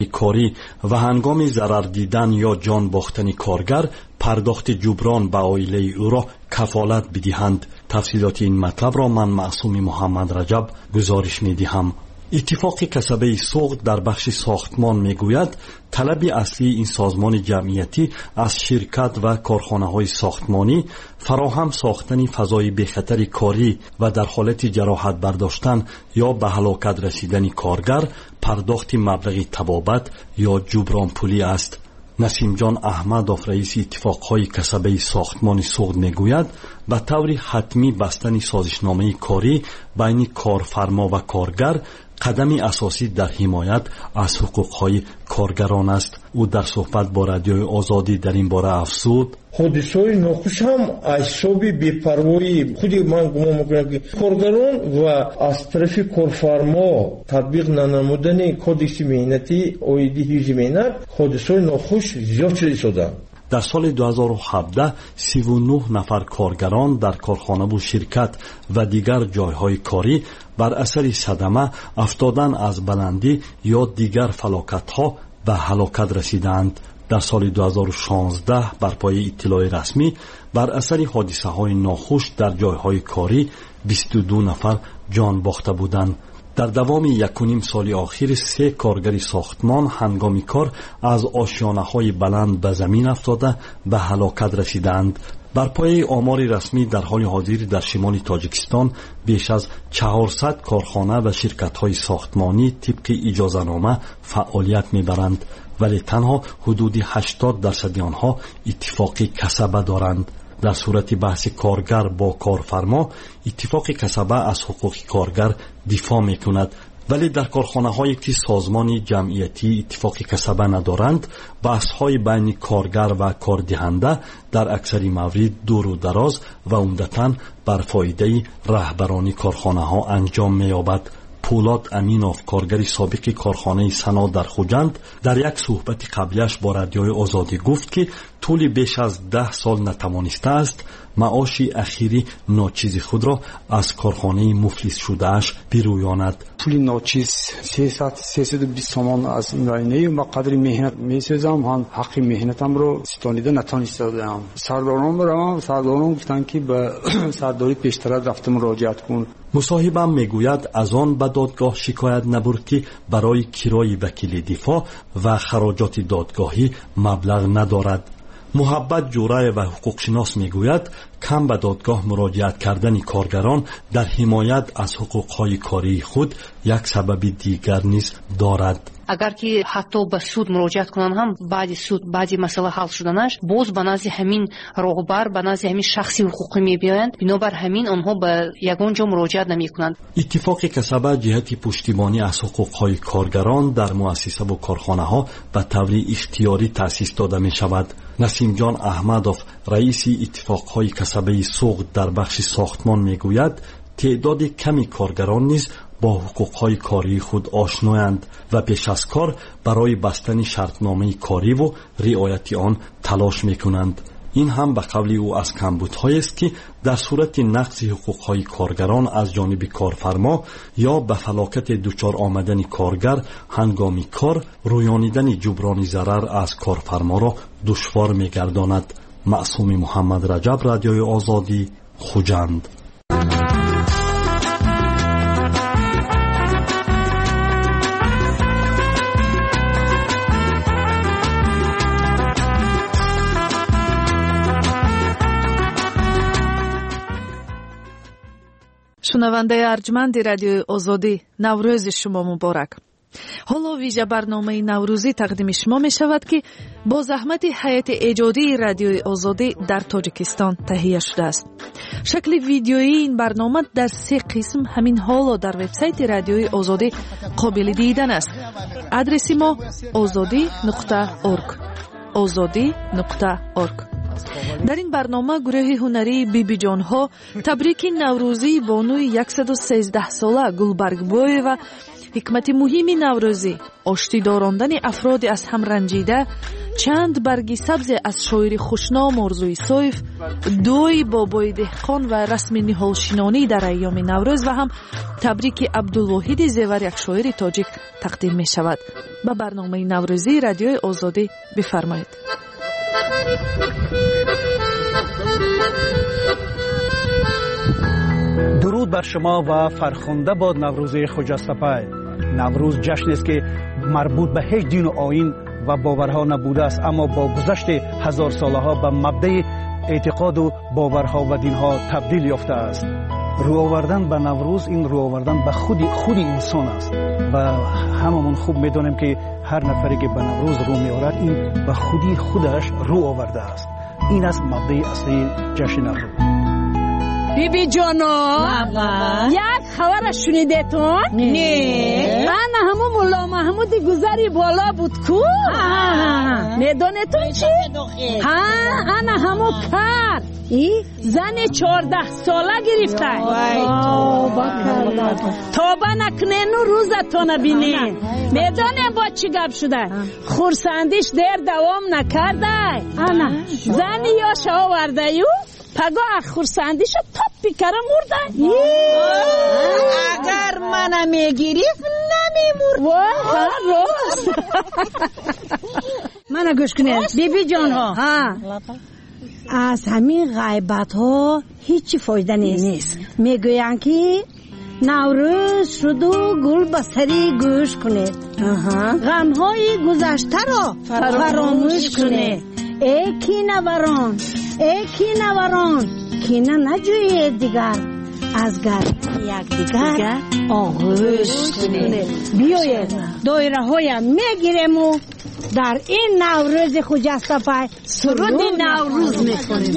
کاری و هنگام ضرر دیدن یا جان باختن کارگر پرداخت جبران به عائله او را کفالت بدهند. تفصیلات این مطلب را من معصوم محمد رجب گزارش می‌دهم. اتفاق کسبه سوخت در بخش ساختمان میگوید طلب اصلی این سازمان جمعیتی از شرکت و کارخانه‌های ساختمانی فراهم ساختن فضای بخطر کاری و در حالت جراحت برداشتن یا به هلاکت رسیدن کارگر پرداخت مبلغ تبابت یا جبران پولی است. نسیم جان احمدوف رئیس اتفاقهای کسبه ساختمان سوخت میگوید به طور حتمی بستن سازشنامه کاری بین کارفرما و کارگر قدمی اساسی در حمایت از حقوقهای کارگران است. او در صحبت با رادیوی آزادی در این باره افزود: حادثه‌های ناخوش هم از حساب بی‌پروایی خودی من گمان می‌کنم که کارگران و از طرف کارفرما تطبیق ننمودن کدکس مهنتی آیدی حفظ مهنت حادثه‌های ناخوش زیاد شده. در سال 2017 39 نفر کارگران در کارخانه و شرکت و دیگر جایهای کاری بر اثر صدمه افتادن از بلندی یا دیگر فلاکت‌ها به هلاکت رسیدند. در سال 2016 بر پایه اطلاع رسمی بر اثر حادثه‌های ناخوش در جایهای کاری 22 نفر جان باخته بودند. در دوام 1.5 سال آخر 3 کارگر ساختمان هنگام کار از آشیانه‌های بلند به زمین افتاده به هلاکت رسیدند. بر پایه آمار رسمی در حال حاضر در شمال تاجیکستان بیش از 400 کارخانه و شرکت‌های ساختمانی طبق اجازه‌نامه فعالیت می‌برند، ولی تنها حدود 80% آنها اتفاق کسبه دارند. در صورت بحث کارگر با کارفرما اتفاق کسبه از حقوق کارگر دفاع می‌کند، ولی در کارخانه‌هایی که سازمان جمعیتی اتفاق کسبه ندارند بحث‌های بین کارگر و کاردهنده در اکثر موارد دور و دراز و عمدتاً بر فایده رهبران کارخانه‌ها انجام می‌یابد. پولاد امینوف کارگر سابق کارخانه سنا در خوجند در یک صحبت قبلیش با رادیوی آزادی گفت که طول بیش از 10 سال نتوانسته است معاش اخیری ناچیز خود را از کارخانه مفلس شدهش برویاند. پول ناچیز 320 تومان از این راینه و قدر مهنت میسازم هم حق مهنتم رو ستانیده نتونستم. سرداران گفتن که به سرداری پیشتر رفتم مراجعت کن. مصاحبم میگوید از آن به دادگاه شکایت نبرد که برای کرای وکیل دفاع و خراجات دادگاهی مبلغ ندارد. محبت جوره و حقوقشناس میگوید کم به دادگاه مراجعت کردن کارگران در حمایت از حقوقهای کاری خود یک سبب دیگر نیز دارد. اگر که حتی به سود مراجعت کنن هم بعد سود بعد مسئله حل شدنش باز به نزد همین راهبر به نزد همین شخصی حقوقی میبیایند، بنابر همین آنها به یگان جا مراجعت نمیکنند. اتفاق کسبه جهت پشتیبانی از حقوقهای کارگران در مؤسسه و کارخانه ها به طور اختیاری تأسیس داده می شود. نسیم جان احمدوف رئیس اتفاقهای کسبه سوخت در بخش ساختمان میگوید تعداد کمی کارگران نیز با حقوقهای کاری خود آشنایند و پیش از کار برای بستن شرطنامه کاری و رعایت آن تلاش میکنند. این هم به قول او از کمبودهایی است که در صورت نقض حقوقهای کارگران از جانب کارفرما یا به فلاکت دچار آمدن کارگر هنگام کار رویانیدن جبران ضرر از کارفرما را دشوار میگرداند. معصوم محمد رجب، رادیوی آزادی، خوجند. шунавандаи арҷманди радиои озодӣ, наврӯзи шумо муборак. ҳоло вижа барномаи наврӯзӣ тақдими шумо мешавад ки бо заҳмати ҳайати эҷодии радиои озодӣ дар тоҷикистон таҳия шудааст. шакли видеоии ин барнома дар 3 қисм ҳамин ҳоло дар вебсайти радиои озодӣ қобили дидан аст. адреси мо ozodi.org ozodi.org. дар ин барнома гурӯҳи ҳунарии бибиҷонҳо табрики наврӯзии бонуи 113 сола Гулбаргбоева حکمت مهمی نوروزی آشتی داراندن افراد از هم رنجیده، چند برگی سبز از شاعر خوشنام آرزوی سویف، دوی بابای دهقان و رسم نهالشینانی در ایام نوروز و هم تبریک عبدالواحد زیور یک شاعر تاجیک تقدیم می شود. به برنامه نوروزی رادیوی آزادی بفرمایید. درود بر شما و فرخنده باد نوروز خجستپای. نوروز جشنی است که مربوط به هیچ دین و آیین و باورها نبوده است، اما با گذشت هزار ساله ها به مبدأ اعتقاد و باورها و دینها تبدیل یافته است. رو آوردن به نوروز این رو آوردن به خود انسان است و هممون خوب میدونیم که هر نفری که به نوروز رو میآورد این به خودش رو آورده است. این است مبدأ اصلی جشن نوروز. بیبی جانا یک خبر شنیدتون؟ نه انا همون مولا محمود گذری بالا بود کو؟ میدونتون چی؟ انا همون کار زن 14 ساله گرفته. توبه نکنین و روزتون بینین. میدونیم با چی گپ شده؟ خورسندیش دیر دوام نکرده. زن یا شاورده یو پگاه خورسندیش تاپی کرم مرده. اگر منم میگیریف نمیمورد. راست منو گوش کنید بیبی جان ها. از همین غیبت ها هیچی فایده نیست. میگوین که نوروز شد و گل بسری گوش کنید، غم های گذشته را فراموش کنید. ای کینوران کینه نجویید دیگر، از یک دیگر آغوش کنید. بیایید دایره های میگیریم و در این نوروز خجستپای سرود نوروز میکنیم.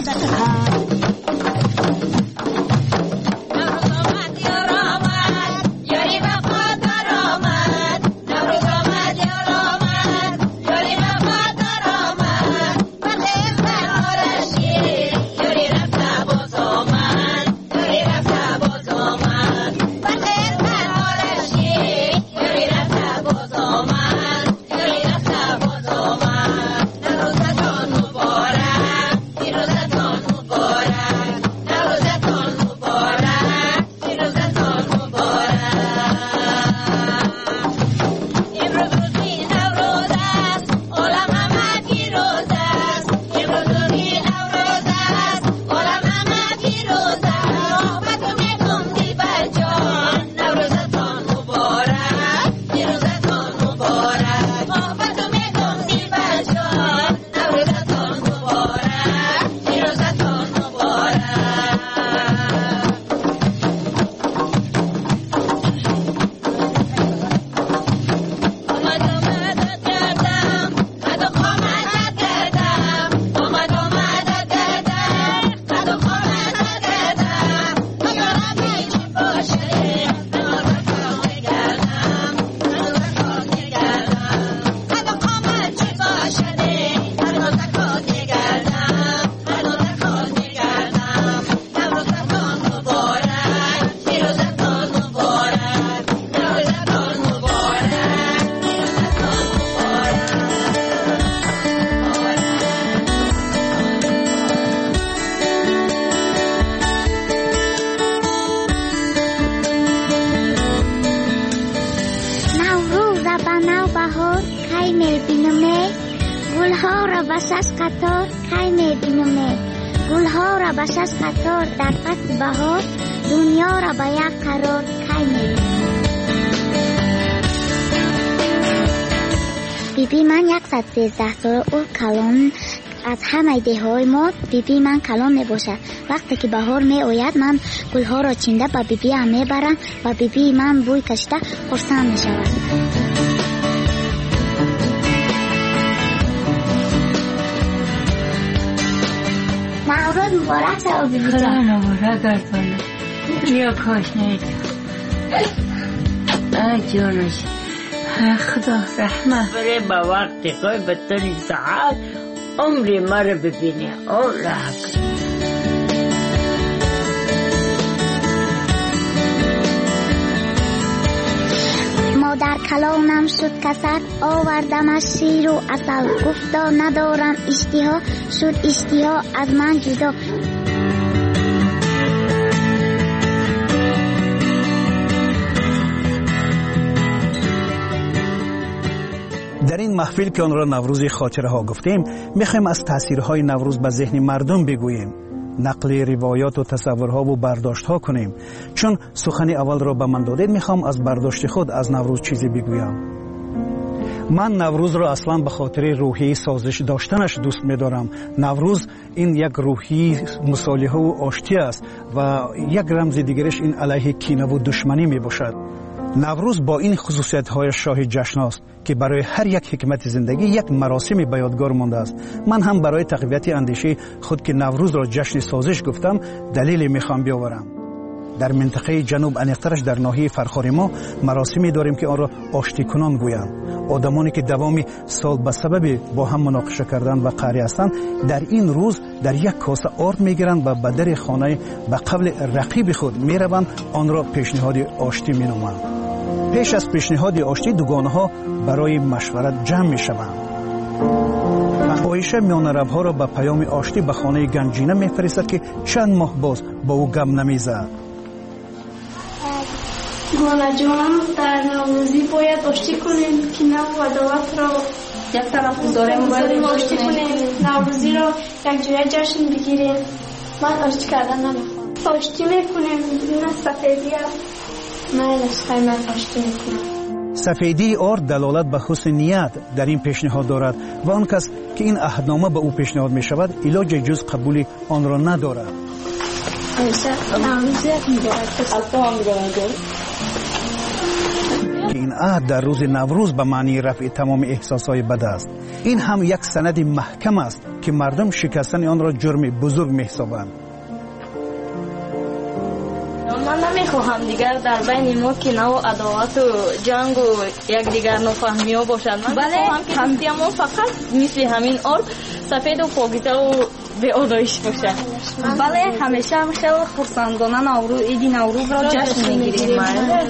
بش از قطار در فصل بهار دنیا را به یک قرار کی می‌بینم. بیبی من 113 ساله او کلان از همه ایده های ما بیبی من کلان می باشد. وقتی که بهار می آید من گلها را چینده با بیبی هم می برم و بیبی من بوی کشیده خرسند می شود. نوروز مبارک شد بیبی جان. خدا مبارک گردانه. یا کاش نیدم. جانش خدا رحمت بره با وقتی که بطنی ساعت عمری مرا ببینه. الله در کلامم شد کسد آوردمش شیر و عسل گفتا ندارم اشتها شد اشتها از من جدا. در این محفل که آن را نوروز خاطره ها گفتیم، میخوایم از تاثیرهای نوروز به ذهن مردم بگوییم، نقل روایات و تصورها و برداشت ها کنیم. چون سخن اول را به من دادید، میخوام از برداشت خود از نوروز چیزی بگویم. من نوروز را اصلا به خاطر روحی سازش داشتنش دوست می‌دارم. نوروز این یک روحی مصالحه و آشتی است و یک رمز دیگرش این علیه کینه و دشمنی میباشد. نوروز با این خصوصیت‌های شاه جشن است که برای هر یک حکمت زندگی یک مراسمی به یادگار مانده است. من هم برای تقویت اندیشه خود که نوروز را جشن سازش گفتم، دلیلی میخوام بیاورم. در منطقه جنوب انیقترش در ناحیه فرخار ما مراسمی داریم که آن را آشتی کنان گویند. آدمانی که دوام سال به سبب با هم مناقشه کردن و قهری هستند، در این روز در یک کاسه آرد میگیرند و به در خانه به قبل رقیب خود میروند، آن را پیشنهاد آشتی مینامند. پیش از پیشنهاد آشتی دوگانه ها برای مشورت جمع می شوند. عایشه میان ربها را به پیام آشتی به خانه گنجینه می فرستد که چند ماه باز با او گم نمی زد. گانا جان، در نوروزی باید آشتی کنیم که نو و دعوت را یک طرف داریم آشتی کنیم، نوروزی را یک جای جشن بگیریم. من آشتی کردن نمیخوام. آشتی میکنیم، نه سفیدی است. من آشتی میکنم. سفیدی آرد دلالت به حسن نیت در این پیشنهاد دارد و آن کس که این عهدنامه به او پیشنهاد می شود علاج جز قبول آن را ندارد. که این عهد در روز نوروز به معنی رفع تمام احساسهای بد است. این هم یک سند محکم است که مردم شکستن آن را جرم بزرگ می حسابند. من نمیخواهم دیگر در بین ما که نوع عداوت و جنگ و یک دیگر نفهمی ها باشد. من میخواهم که دوستی ما فقط مثل همین آرد سفید و پاکیزه و به آرایش باشد. بله، همیشه هم خیلی خرسندانه عید نوروز را جشن میگیریم.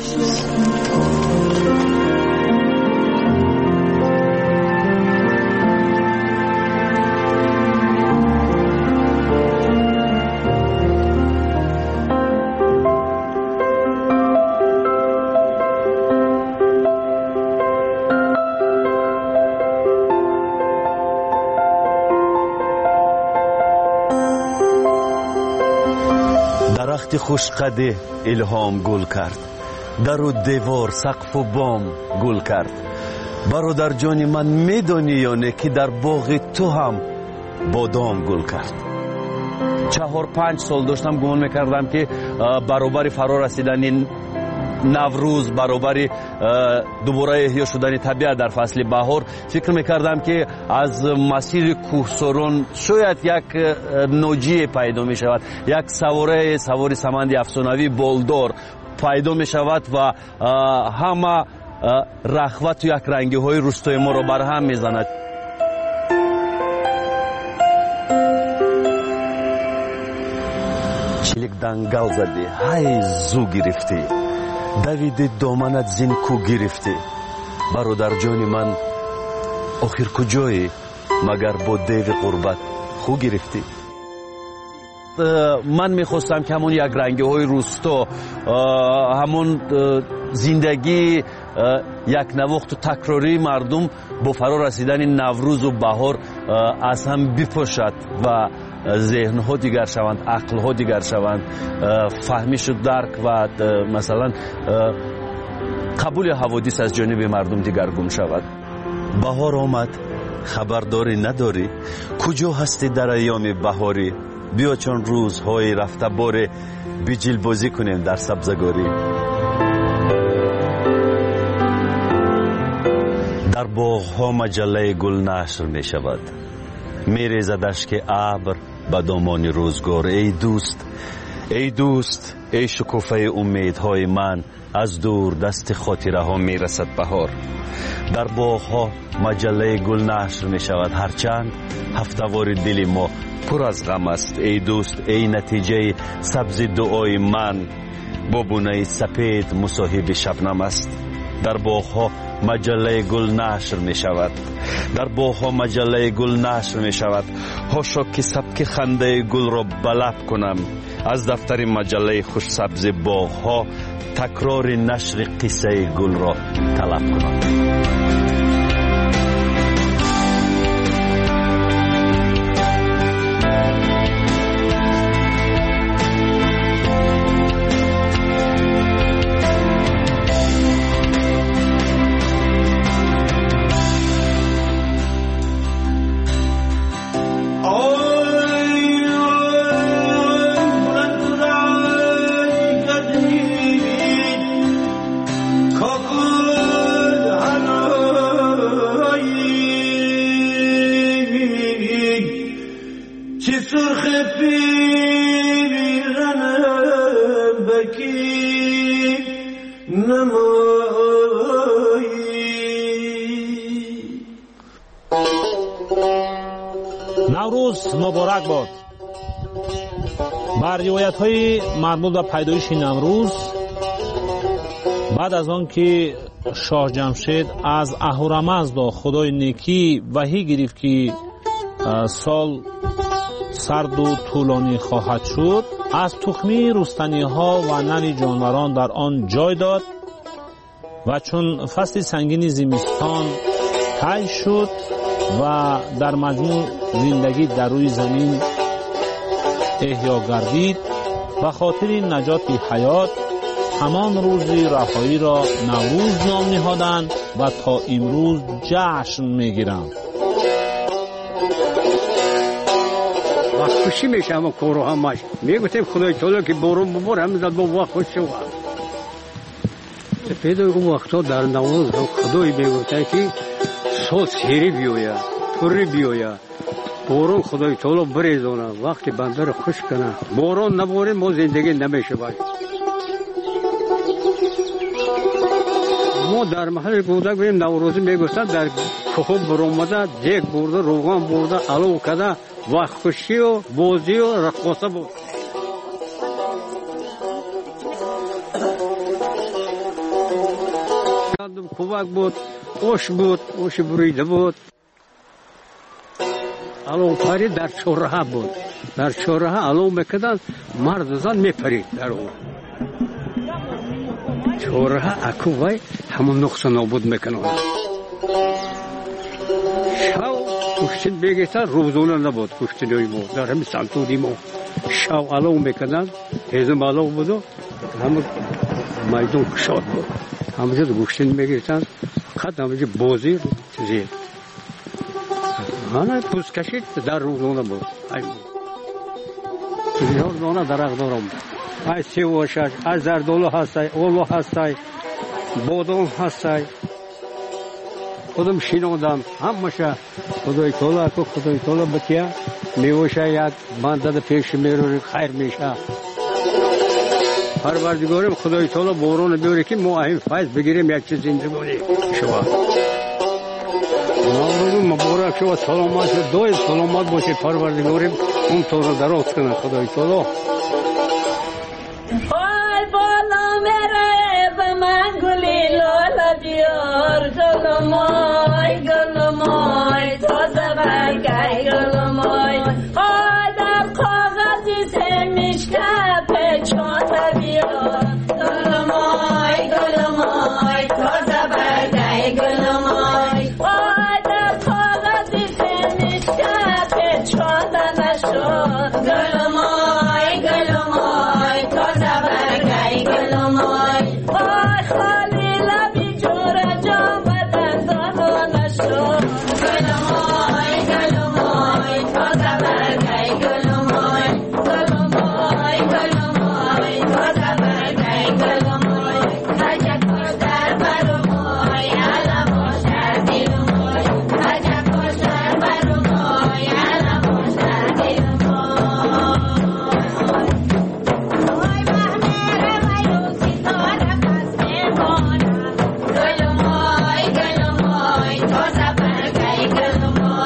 درخت خوشقده الهام گل کرد، در و دیوار سقف و بام گل کرد. برادر جان من میدانی یا نه که در باغ تو هم بادام گل کرد. 4-5 سال داشتم گمان میکردم که برابر فرا رسیدن نوروز، برابر دوباره احیا شدن طبیعت در فصل بهار، فکر میکردم که از مسیر کوهساران شاید یک ناجی پیدا می شود، یک سوار سمند افسانوی بالدار پیدا می شود و همه رخوت و یک رنگی های روستای ما را برهم می زند. چلیک دنگل زدی، های زو گرفتی، دوید دامنت زین کو گرفتی. برادر جانی من آخر کجایی مگر با دیو قربت خو گرفتی؟ من میخواستم که همون یک رنگی های روستا، همون زندگی یک نواخت و تکراری مردم با فرا رسیدن نوروز و بهار از هم بپوشد و ذهن ها دیگر شوند، عقل ها دیگر شوند، فهمیش و درک و مثلا قبول حوادث از جانب مردم دیگرگون شود. بهار آمد، خبرداری نداری؟ کجا هستی در ایام بهاری؟ بیا چون روزهای رفته باره بیجل بازی کنیم در سبزگاری. در باغ ها مجله گل نشر می شود، می ریزد اشک ابر به دامان روزگار. ای دوست، ای دوست، ای شکوفه امیدهای من، از دور دست خاطره ها می رسد بهار. در باغ ها مجله گل نشر می شود، هرچند هفتوار دل ما پر از غم است. ای دوست، ای نتیجه سبز دعای من، با بونه سپید مصاحب شبنم است. در باغ‌ها مجله گل نشر می شود. در باغ‌ها مجله گل نشر می شود. حاشا که سبک خنده گل را بلب کنم. از دفتر مجله خوش سبز باغ‌ها تکرار نشر قصه گل را طلب کنم. نوروز مبارک باد. بر روایت‌های مربوط به پیدایش نوروز، بعد از آن که شاه جمشید از اهورامزد خدای نیکی وحی گرفت که سال سرد و طولانی خواهد شد، از تخمی رستنی‌ها و نر جانوران در آن جای داد و چون فصل سنگین زمستان طی شد و در مجموع زندگی در روی زمین احیا گردید، به خاطر نجات حیات همان روز رهایی را نوروز نام نهادند و تا امروز جشن میگیرند. وقت خوشی میشه اما کارو همش میگفتیم خدای تعالی که بارون ببار همین زد با وقت خوش شد. پیدا اون وقتا در نوروز خدای میگفتن که سال سیری بیاید، پری بیاید، بارون خدای تعالی بریزونه، وقتی بنده رو خوش کنه. بارون نباره ما زندگی نمیشه باید. ما در محل گودک بریم نوروزی میگفتن در کهو برآمده دیگ برده، روغن برده، علو کده، وقت خوشی و بازی و رقصه بود. کوبک بود، اوش بود، اوش بریده بود. علو پری در چهره بود. در چهره علو میکردن، مرد زن میپرید در اون. چهره اکوی همون نقص نابود میکنه. شاو کشتن بگیتر روزونه نبود کشتنی ما در همین سنتودی ما. شاو علو میکردن، هزم علو بودو، همون میدون کشاد بود. همونجا گوشتن میگیرتن، خط همونجا بازی چیزی. هنوز پوست کشید در روزونه بود. چیزی‌ها روزونه درخت دارم. ای سیوشش، ای زردالو هستای، اولو هستای، بادام هستای. خودم شینودم، همشه خدای تعالی که خدای تعالی بکیه میوشه یک بنده پیش میروی خیر میشه. پروردگارم خدای تعالی بارون بیاره که ما این فیض بگیریم یک چیز زندگانی شود. نوروز مبارک شود، سلامت شد، دائم سلامت باشه. پروردگارم اون تو رو دراز کنه خدای تعالی. آی بالا میره به من گلی لالا بیار، گلمای تازه برگای گلمای. آی در کاغذی سمیشکه پیچانه بیار، گلمای تازه برگای گلمای. آی در کاغذی سمیشکه پیچانه نشد، گلمای تازه برگای گلمای. آی خالی لبی جور جام بدن دانو نشد، گلمای تازه برگای گلمای. گلمای تازه برگای گلمای. عجب خوشتر برمای علم خوشتر دیلمای. عجب خوشتر برمای علم خوشتر دیلمای. گلمای تازه برگای گلمای.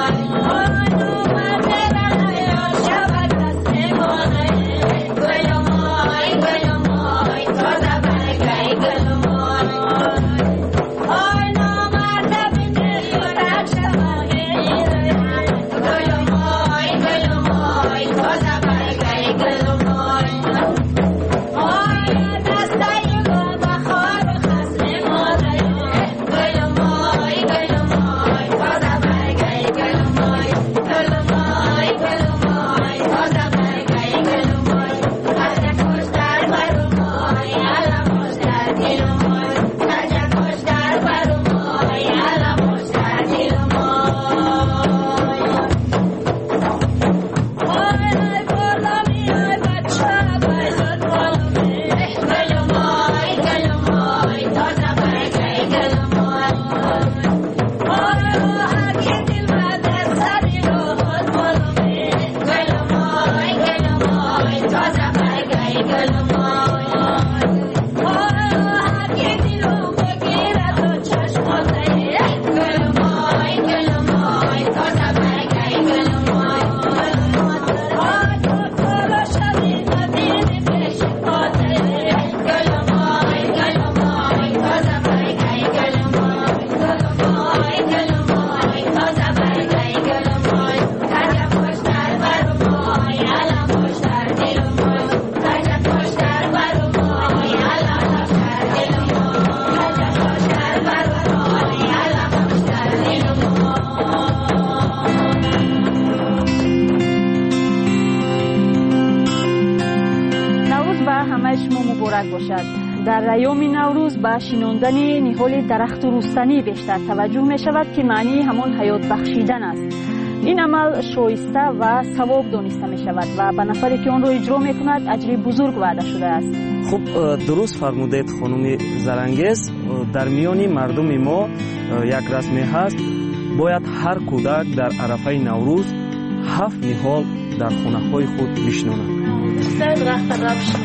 مبارک باشد. در ایام نوروز به شناندن نهال درخت رستنی بیشتر توجه می شود که معنی همان حیات بخشیدن است. این عمل شایسته و ثواب دانسته می شود و به نفری که آن را اجرا می کند اجر بزرگ وعده شده است. خب درست فرمودید خانم زرنگیز. در میان مردم ما یک رسمی هست، باید هر کودک در عرفه نوروز 7 نهال در خانه های خود بشناند. درخت رفش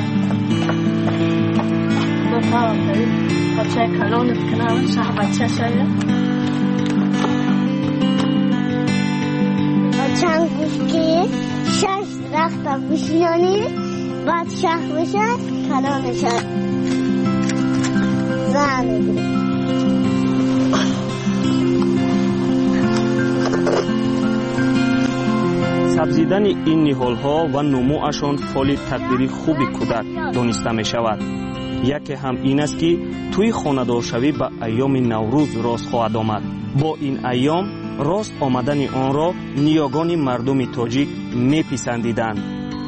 با پاهم دارید بچه کلانت کنم شه بچه شاید چند گفت که 6 درخت بشنانی بعد شخ بشه کلانش زن میگیره. سبزیدن این نهال ها و نموشان فعال تقدیری خوبی کودک دانسته می شود. یکی هم این است که توی خانه‌دارشوی به ایام نوروز راست خواهد آمد. با این ایام راست آمدن آن را نیاگان مردم تاجیک می پسندیدند.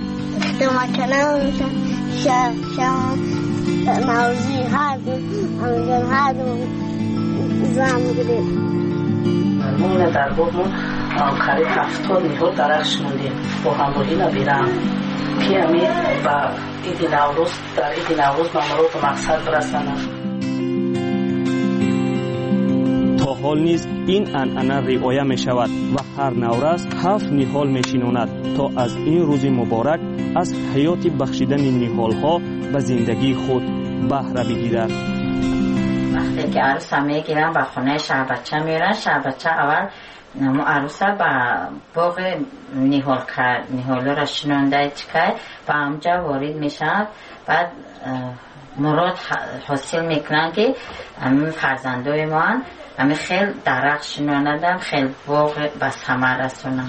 نوروزی هر دو زن میگیره. مون در بودمون قریب 70 نهال درخت شنوندیم با همراهی نبیرم که همین با عید نوروز در عید نوروز مامورات و مقصد برسنم. تا حال نیز این عنعنه رعایت می شود و هر نوروز 7 نهال می شناند تا از این روز مبارک از حیات بخشیدن نهال ها به زندگی خود بهره بگیرد. وقتی که عروس می گیرن به خونه شهر بچه میرن، شهر بچه اول عروسه به باغ نهال را شنونده چکه و همجا وارد میشن. بعد مراد حاصل میکنن که همین فرزندای ما همین خیلی درخت شنوندن، خیلی باغ به ثمر رسونن.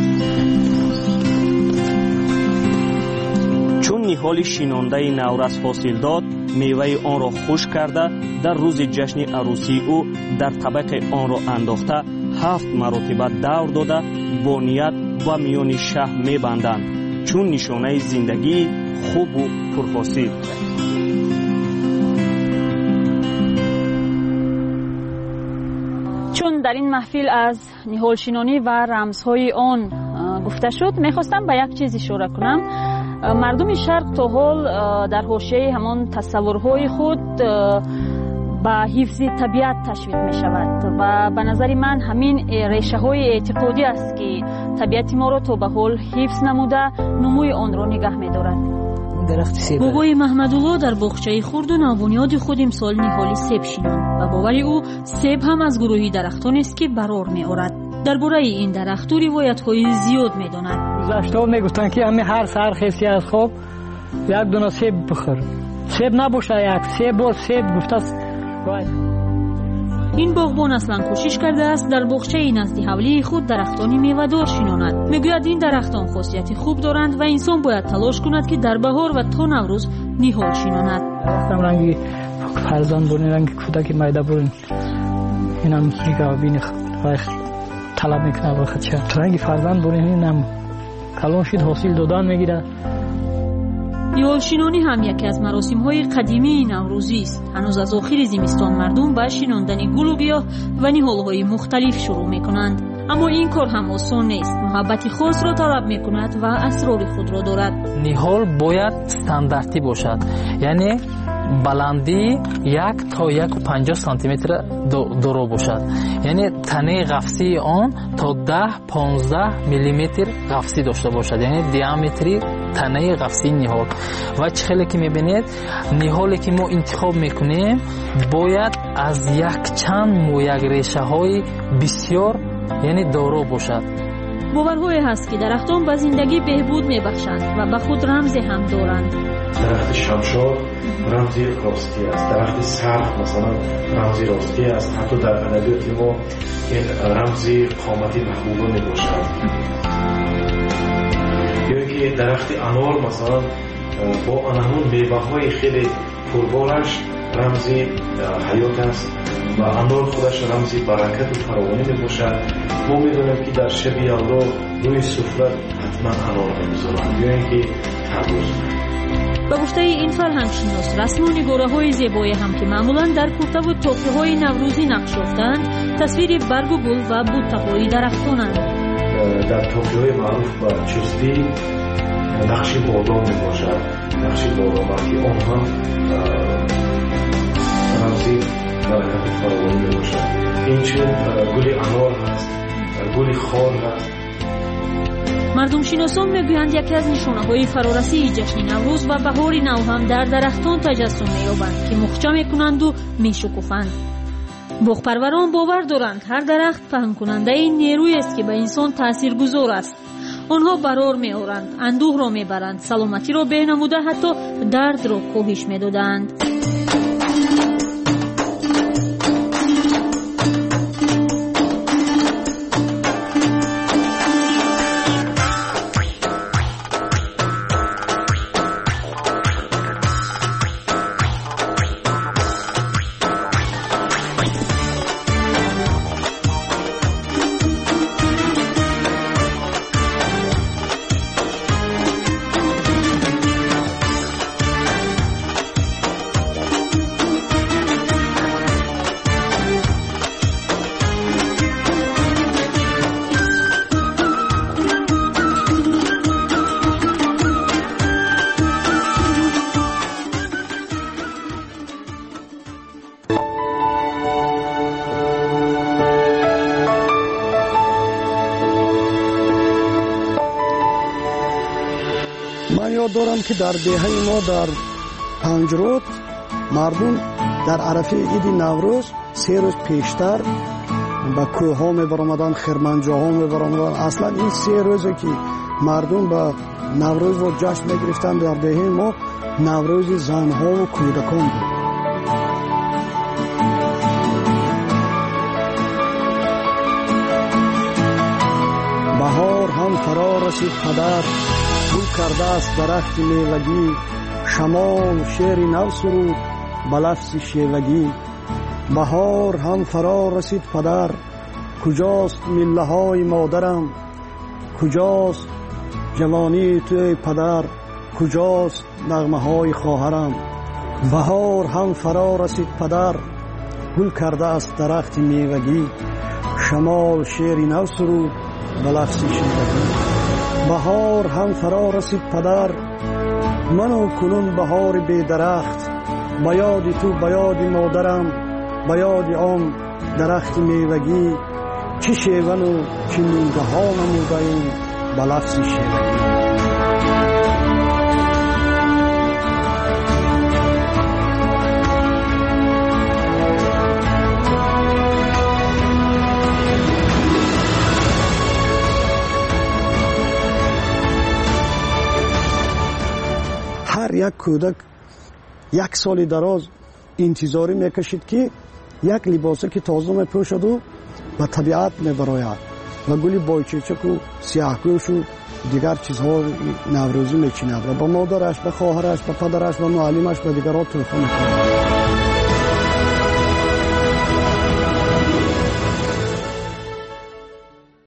چون نهال شنانده نوروز حاصل داد، میوه آن را خشک کرده در روز جشن عروسی او در طبق آن را انداخته 7 مرتبه دور داده با نیت و میان شهر میبندند چون نشانه زندگی خوب و پرحاصل. چون در این محفل از نهال شنانی و رمزهای آن گفته شد، میخواستم به یک چیز اشاره کنم. مردم شرق تا حال در حوشه‌ی همان تصورهای خود به حفظ طبیعت تشویق می شود و به نظر من همین ریشه های اعتقادی است که طبیعت ما را تا به حال حفظ نموده نموی آن را نگه می دارد. بابای محمدالله در باغچه خرد و نوبنیاد خود امسال نهال سیب شناند و باور او سیب هم از گروهی درختان است که برار می آورد. درباره این درخت روایت های زیاد می داند. گذشته می گفتن که همه هر سحر خیسی از خواب یک دونه سیب بخور، سیب نباشه یک سیب و سیب گفته است. این باغبان اصلا کوشش کرده است در باغچه نزد حولی خود درختانی میوه‌دار شناند. میگوید این درختان خاصیت خوب دارند و انسان باید تلاش کند که در بهار و تا نوروز نهال شناند. درختم رنگی فرزند بودن، رنگی کودک میده بودن، اینم میگه بین طلب میکنه بخاطر چه رنگی فرزند بودن، اینم کلان شد حاصل دادن میگیره. نهال شنانی هم یکی از مراسم‌های قدیمی نوروزی است. هنوز از آخر زمستان مردم به شناندن گل و گیاه و نهال‌های مختلف شروع می‌کنند. اما این کار هم آسان نیست. محبت خاص را طلب می‌کند و اسرار خود را دارد. نهال باید استانداردی باشد. یعنی بلندی 1 تا 1.50 سانتی متر دورو باشد. یعنی تنه قفسی آن تا 10-15 میلیمتر قفسی داشته باشد. یعنی دیامتری تنه قفسی نهال. و چخیلی که میبینید نهالی که ما انتخاب میکنیم باید از یک چند و یک ریشه های بسیار یعنی دارو باشد. باورهای هست که درختان به زندگی بهبود میبخشند و به خود رمزی هم دارند. درخت شمشاد رمزی راستی است، درخت سرخ مثلا رمزی راستی است. حتی در ادبیات ما این رمزی قامتی محبوبه می باشد. یا که درخت انار مثلا با انمون میوه های خیلی پربارش رمزی حیات است و انار خودش رمزی برکت و فراوانی می باشد. ما میدونیم که در شب یلدا روی سفره حتما انار میگذارند یا اینکه تربوز. به گفته این فرهنگشناس رسم و نگاره‌های زیبایی هم که معمولاً در کرته و تاقی‌های نوروزی نقش یافته‌اند تصویر برگ و گل و بوته‌های درختانند. در تاقی‌های معروف به چستی نقش بادام میباشد، نقش بادام که آن هم رمزی برکت فراوانی میباشد. اینچون گل انار هست، گل خار هست. مردم شناسان میگویند یکی از نشانه‌های فرارسی جشن نوروز و بهار نو هم در درختان تجسم می‌یابند که مخچه می‌کنند و می‌شکوفند. باغپروران باور دارند هر درخت پهن کننده این نیرویی است که به انسان تاثیرگذار است. آنها برار می‌آورند، اندوه را می‌برند، سلامتی را بنموده حتی درد را کاهش می‌دادند. دارم که در دهه ما در پنجرود مردم در عرفه عید نوروز 3 روز پیشتر به کوه ها می برآمدند، خرمنجا ها می برآمدند. اصلا این 3 روزی که مردم به نوروز رو جشن می گرفتند در دهه ما نوروز زن ها و کودکان بود. بهار هم فرا رسید پدر، گل کرده است درخت میوگی، شمال شعر نو سرود به لفظ شیوگی. بهار هم فرا رسید پدر، کجاست مله های مادرم، کجاست جوانی توی پدر، کجاست نغمه های خواهرم. بهار هم فرا رسید پدر، گل کرده است درخت میوگی، شمال شعر نو سرود به لفظ شیوگی. بهار هم فرا رسید پدر، منو کنون بهار بی درخت، به یاد تو به یاد مادرم، به یاد آن درخت میوگی. چه شیون و چه میوه ها نموده ایم به لفظ شیوگی. یک کودک 1 سال دراز انتظاری میکشید که یک لباسه که تازه میپوشد و به طبیعت میبراید و گلی بایچیچک و سیاه‌پوش و دیگر چیزها نوروزی میچیند و به مادرش، به خواهرش، به پدرش و معلمش و دیگرها تحفه میکنند.